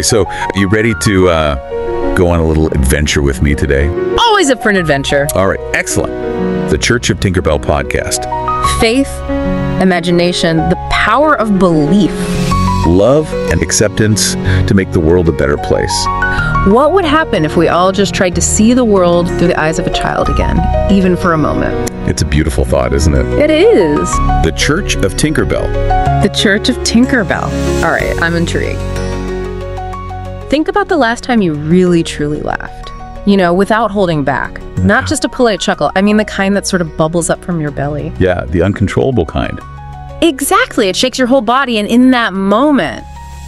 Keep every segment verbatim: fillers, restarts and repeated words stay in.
Okay, so are you ready to uh, go on a little adventure with me today? Always up for an adventure. All right, excellent. The Church of Tinkerbell podcast. Faith, imagination, the power of belief. Love and acceptance to make the world a better place. What would happen if we all just tried to see the world through the eyes of a child again, even for a moment? It's a beautiful thought, isn't it? It is. The Church of Tinkerbell. The Church of Tinkerbell. All right, I'm intrigued. Think about the last time you really, truly laughed. You know, without holding back. Not just a polite chuckle. I mean the kind that sort of bubbles up from your belly. Yeah, the uncontrollable kind. Exactly. It shakes your whole body, and in that moment,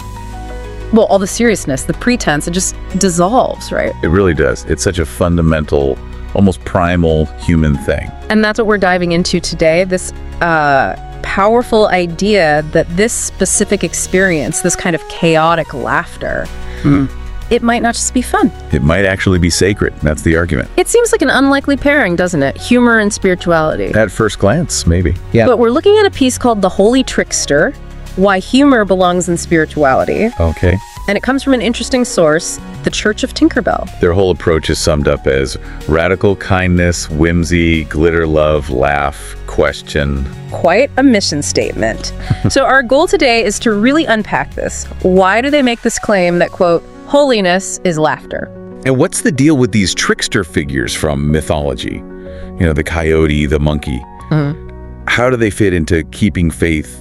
well, all the seriousness, the pretense, it just dissolves, right? It really does. It's such a fundamental, almost primal human thing. And that's what we're diving into today, this uh, powerful idea that this specific experience, this kind of chaotic laughter, Mm. it might not just be fun. It might actually be sacred. That's the argument. It seems like an unlikely pairing, doesn't it? Humor and spirituality. At first glance, maybe. Yeah. But we're looking at a piece called The Holy Trickster, Why Humor Belongs in Spirituality. Okay. And it comes from an interesting source, the Church of Tinkerbell. Their whole approach is summed up as radical kindness, whimsy, glitter love, laugh, question. Quite a mission statement. So our goal today is to really unpack this. Why do they make this claim that, quote, holiness is laughter? And what's the deal with these trickster figures from mythology? You know, the coyote, the monkey. Mm-hmm. How do they fit into keeping faith,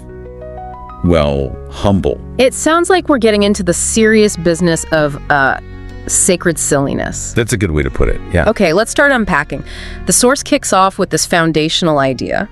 well, humble? It sounds like we're getting into the serious business of uh, sacred silliness. That's a good way to put it, yeah. Okay, let's start unpacking. The source kicks off with this foundational idea,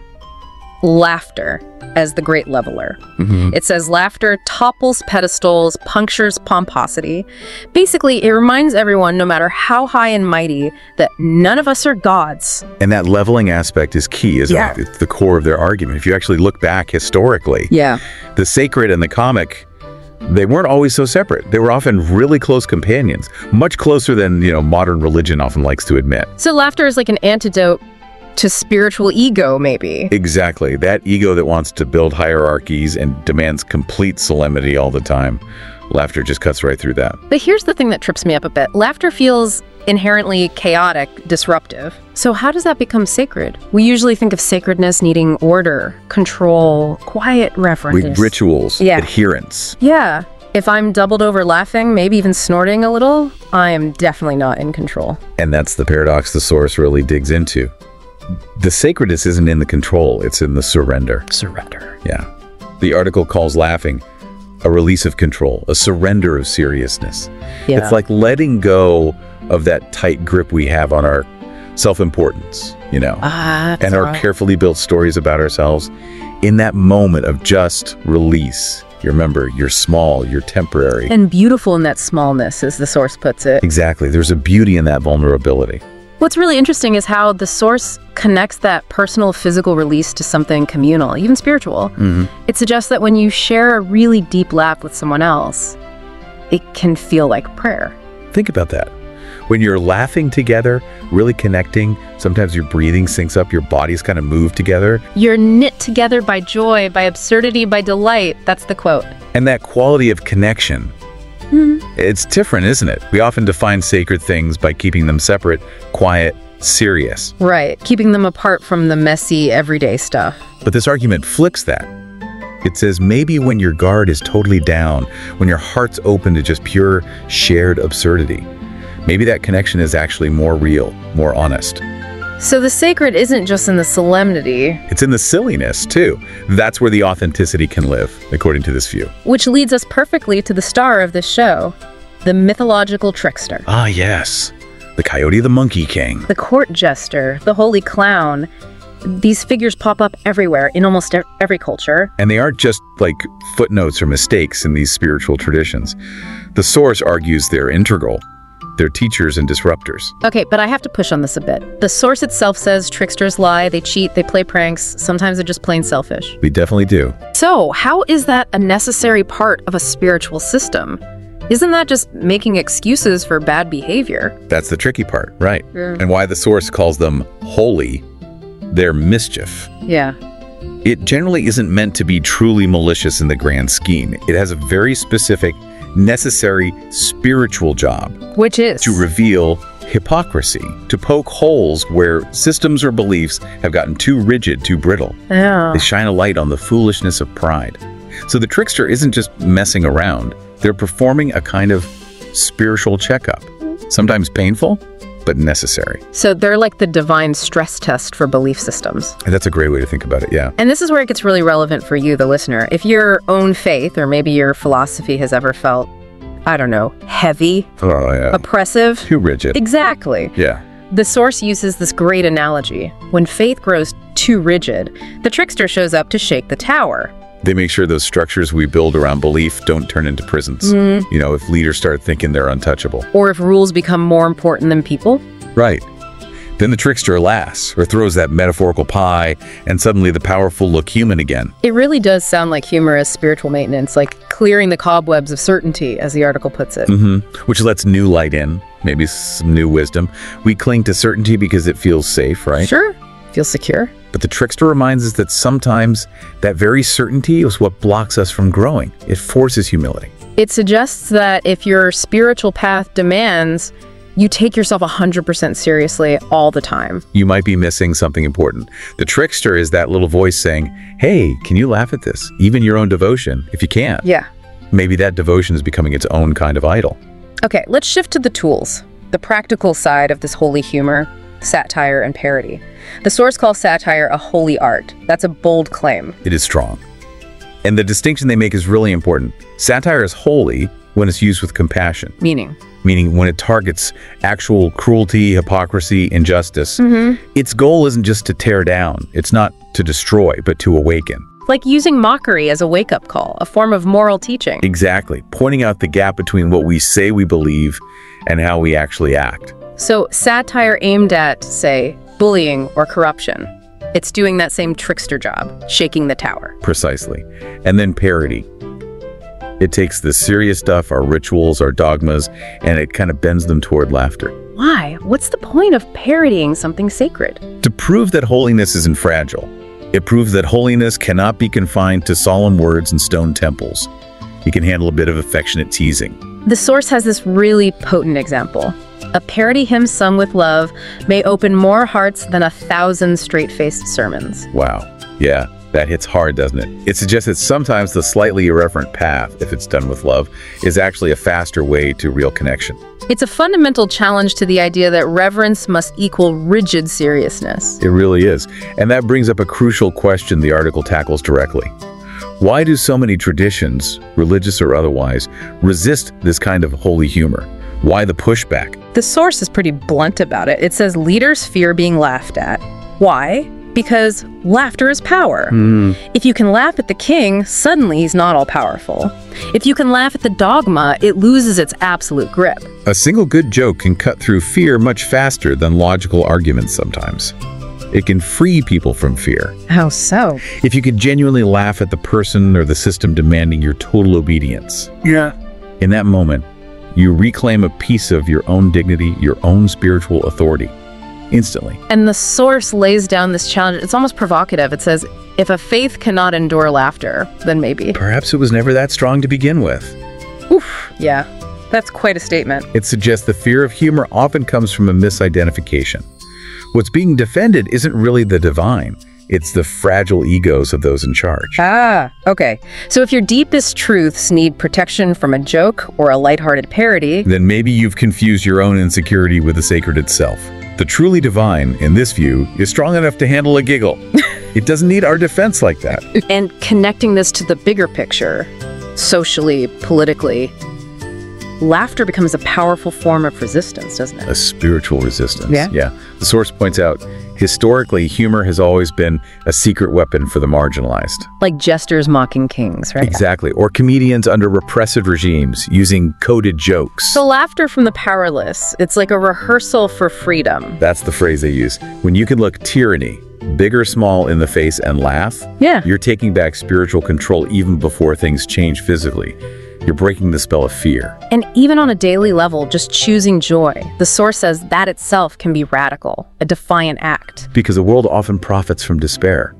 laughter as the great leveler. Mm-hmm. It says laughter topples pedestals, punctures pomposity. Basically, it reminds everyone, no matter how high and mighty, that none of us are gods. And that leveling aspect is key, isn't Yeah. it? It's the core of their argument. If you actually look back historically, Yeah. the sacred and the comic, they weren't always so separate. They were often really close companions, much closer than, you know, modern religion often likes to admit. So laughter is like an antidote to spiritual ego, maybe. Exactly. That ego that wants to build hierarchies and demands complete solemnity all the time. Laughter just cuts right through that. But here's the thing that trips me up a bit. Laughter feels inherently chaotic, disruptive. So how does that become sacred? We usually think of sacredness needing order, control, quiet reverence. With rituals, Yeah. adherence. Yeah. If I'm doubled over laughing, maybe even snorting a little, I am definitely not in control. And that's the paradox the source really digs into. The sacredness isn't in the control, it's in the surrender. Surrender. Yeah. The article calls laughing a release of control, a surrender of seriousness. Yeah. It's like letting go of that tight grip we have on our self-importance, you know, Ah, and our carefully built stories about ourselves. In that moment of just release, you remember, you're small, you're temporary. And beautiful in that smallness, as the source puts it. Exactly. There's a beauty in that vulnerability. What's really interesting is how the source connects that personal physical release to something communal, even spiritual. Mm-hmm. It suggests that when you share a really deep laugh with someone else, it can feel like prayer. Think about that. When you're laughing together, really connecting, sometimes your breathing syncs up, your bodies kind of move together. You're knit together by joy, by absurdity, by delight. That's the quote. And that quality of connection, Mm-hmm. it's different, isn't it? We often define sacred things by keeping them separate, quiet, serious. Right, keeping them apart from the messy, everyday stuff. But this argument flips that. It says maybe when your guard is totally down, when your heart's open to just pure, shared absurdity, maybe that connection is actually more real, more honest. So the sacred isn't just in the solemnity, It's in the silliness, too. That's where the authenticity can live, according to this view. which leads us perfectly to the star of this show, the mythological trickster, Ah, yes. The Coyote the Monkey King. the court jester, the holy clown. These figures pop up everywhere in almost e- every culture. And they aren't just like footnotes or mistakes in these spiritual traditions. The source argues they're integral. They're teachers and disruptors. Okay, but I have to push on this a bit. The source itself says tricksters lie, they cheat, they play pranks, sometimes they're just plain selfish. We definitely do. So, how is that a necessary part of a spiritual system? Isn't that just making excuses for bad behavior? That's the tricky part, right? Yeah. And why the source calls them holy, they're mischief. Yeah. It generally isn't meant to be truly malicious in the grand scheme. It has a very specific necessary spiritual job Which is? to reveal hypocrisy, to poke holes where systems or beliefs have gotten too rigid, too brittle. Yeah. They shine a light on the foolishness of pride. So the trickster isn't just messing around. They're performing a kind of spiritual checkup, sometimes painful, but necessary. So they're like the divine stress test for belief systems. And that's a great way to think about it, yeah. And this is where it gets really relevant for you, the listener. If your own faith or maybe your philosophy has ever felt, I don't know, heavy, Oh, yeah. oppressive. Too rigid. Exactly. Yeah. The source uses this great analogy. When faith grows too rigid, the trickster shows up to shake the tower. They make sure those structures we build around belief don't turn into prisons. Mm. You know, if leaders start thinking they're untouchable. Or if rules become more important than people. Right. Then the trickster laughs or throws that metaphorical pie, and suddenly the powerful look human again. It really does sound like humor as spiritual maintenance, like clearing the cobwebs of certainty, as the article puts it. Mm-hmm. Which lets new light in, maybe some new wisdom. We cling to certainty because it feels safe, right? Sure. Feels secure. But the trickster reminds us that sometimes that very certainty is what blocks us from growing. It forces humility. It suggests that if your spiritual path demands you take yourself one hundred percent seriously all the time. You might be missing something important. The trickster is that little voice saying, hey, can you laugh at this? Even your own devotion, if you can. Yeah. Maybe that devotion is becoming its own kind of idol. Okay, let's shift to the tools, the practical side of this holy humor, satire, and parody. The source calls satire a holy art. That's a bold claim. It is strong. And the distinction they make is really important. Satire is holy when it's used with compassion. Meaning? Meaning when it targets actual cruelty, hypocrisy, injustice. Mm-hmm. Its goal isn't just to tear down. It's not to destroy, but to awaken. Like using mockery as a wake-up call, a form of moral teaching. Exactly. Pointing out the gap between what we say we believe and how we actually act. So satire aimed at, say, bullying or corruption. It's doing that same trickster job, shaking the tower. Precisely. And then parody. It takes the serious stuff, our rituals, our dogmas, and it kind of bends them toward laughter. Why? What's the point of parodying something sacred? To prove that holiness isn't fragile. It proves that holiness cannot be confined to solemn words and stone temples. It can handle a bit of affectionate teasing. The source has this really potent example. A parody hymn sung with love may open more hearts than a thousand straight-faced sermons. Wow. Yeah, that hits hard, doesn't it? It suggests that sometimes the slightly irreverent path, if it's done with love, is actually a faster way to real connection. It's a fundamental challenge to the idea that reverence must equal rigid seriousness. It really is. And that brings up a crucial question the article tackles directly. Why do so many traditions, religious or otherwise, resist this kind of holy humor? Why the pushback? The source is pretty blunt about it. It says leaders fear being laughed at. Why? Because laughter is power. Mm. If you can laugh at the king, suddenly he's not all powerful. If you can laugh at the dogma, it loses its absolute grip. A single good joke can cut through fear much faster than logical arguments sometimes. It can free people from fear. How so? If you could genuinely laugh at the person or the system demanding your total obedience. Yeah. In that moment, you reclaim a piece of your own dignity, your own spiritual authority, instantly. And the source lays down this challenge. It's almost provocative. It says, if a faith cannot endure laughter, then maybe. Perhaps it was never that strong to begin with. Oof. Yeah, that's quite a statement. It suggests the fear of humor often comes from a misidentification. What's being defended isn't really the divine. It's the fragile egos of those in charge. Ah, okay. So if your deepest truths need protection from a joke or a lighthearted parody, then maybe you've confused your own insecurity with the sacred itself. The truly divine, in this view, is strong enough to handle a giggle. It doesn't need our defense like that. And connecting this to the bigger picture, socially, politically, laughter becomes a powerful form of resistance, doesn't it? A spiritual resistance. Yeah. Yeah. The source points out, historically, humor has always been a secret weapon for the marginalized. Like jesters mocking kings, right? Exactly. Or comedians under repressive regimes using coded jokes. So laughter from the powerless, it's like a rehearsal for freedom. That's the phrase they use. When you can look tyranny, big or small, in the face and laugh, Yeah. you're taking back spiritual control even before things change physically. You're breaking the spell of fear. And even on a daily level, just choosing joy. The source says that itself can be radical, a defiant act. Because the world often profits from despair.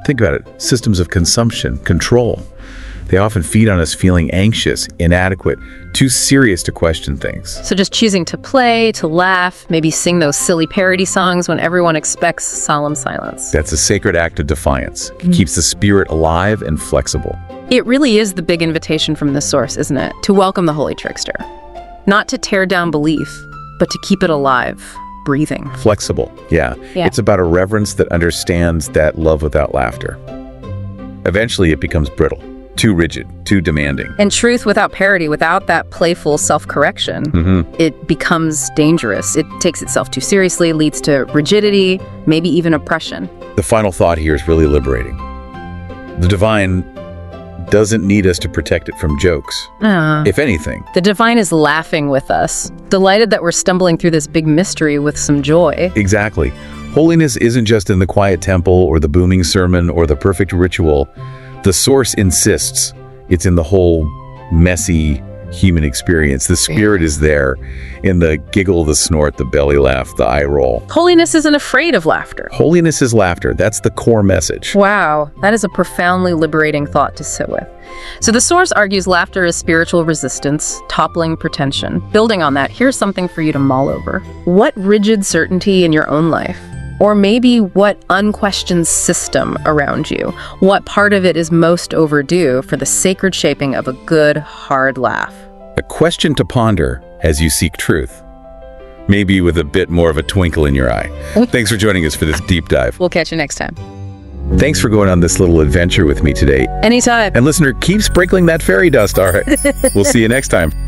Think about it. Systems of consumption, control. They often feed on us feeling anxious, inadequate, too serious to question things. So just choosing to play, to laugh, maybe sing those silly parody songs when everyone expects solemn silence. That's a sacred act of defiance. It keeps the spirit alive and flexible. It really is the big invitation from the source, isn't it? To welcome the holy trickster. Not to tear down belief, but to keep it alive, breathing. Flexible, yeah. Yeah. It's about a reverence that understands that love without laughter. Eventually, it becomes brittle. Too rigid, too demanding. And truth without parody, without that playful self-correction, Mm-hmm. it becomes dangerous. It takes itself too seriously, leads to rigidity, maybe even oppression. The final thought here is really liberating. The divine doesn't need us to protect it from jokes. Ah. If anything, The divine is laughing with us, delighted that we're stumbling through this big mystery with some joy. exactly. Holiness isn't just in the quiet temple or the booming sermon or the perfect ritual. The source insists it's in the whole messy human experience. The spirit is there in the giggle, the snort, the belly laugh, the eye roll. Holiness isn't afraid of laughter. Holiness is laughter. That's the core message. Wow, that is a profoundly liberating thought to sit with. So the source argues laughter is spiritual resistance, toppling pretension. Building on that, here's something for you to mull over. What rigid certainty in your own life? Or maybe what unquestioned system around you? What part of it is most overdue for the sacred shaping of a good, hard laugh? A question to ponder as you seek truth. Maybe with a bit more of a twinkle in your eye. Thanks for joining us for this deep dive. We'll catch you next time. Thanks for going on this little adventure with me today. Anytime. And listener, keep sprinkling that fairy dust, all right? We'll see you next time.